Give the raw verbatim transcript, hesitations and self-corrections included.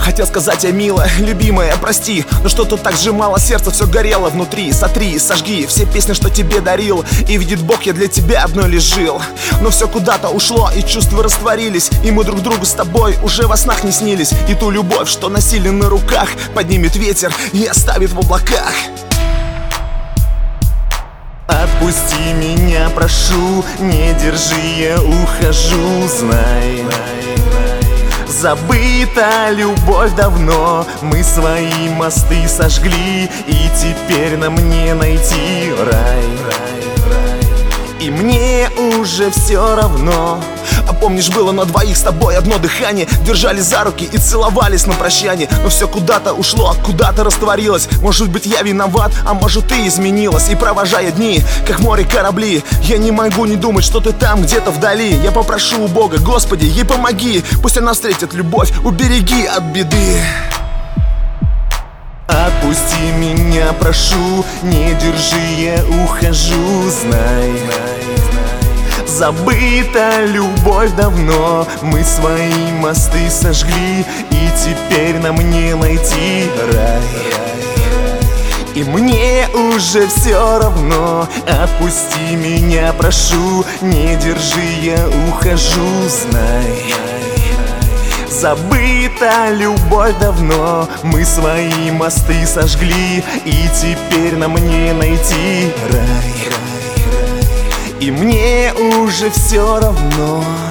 Хотел сказать я, милая, любимая, прости, но что-то так сжимало сердце, все горело внутри. Сотри, сожги все песни, что тебе дарил, и видит Бог, я для тебя одной лишь жил. Но все куда-то ушло, и чувства растворились, и мы друг другу с тобой уже во снах не снились. И ту любовь, что носили на руках, поднимет ветер и оставит в облаках. Отпусти меня, прошу, не держи, я ухожу, знай. Забыта любовь давно, мы свои мосты сожгли, и теперь нам не найти рай. И мне уже все равно. А помнишь, было на двоих с тобой одно дыхание, держали за руки и целовались на прощание. Но все куда-то ушло, куда-то растворилось. Может быть, я виноват, а может, ты изменилась. И провожая дни, как в море корабли, я не могу не думать, что ты там где-то вдали. Я попрошу у Бога, Господи, ей помоги, пусть она встретит любовь, убереги от беды. Отпусти меня, прошу, не держи, я ухожу, знай. Забыта любовь давно, мы свои мосты сожгли, и теперь нам не найти рай. И мне уже все равно, отпусти меня, прошу, не держи, я ухожу, знай. Забыта любовь давно, мы свои мосты сожгли, и теперь нам не найти рай. И мне уже все равно.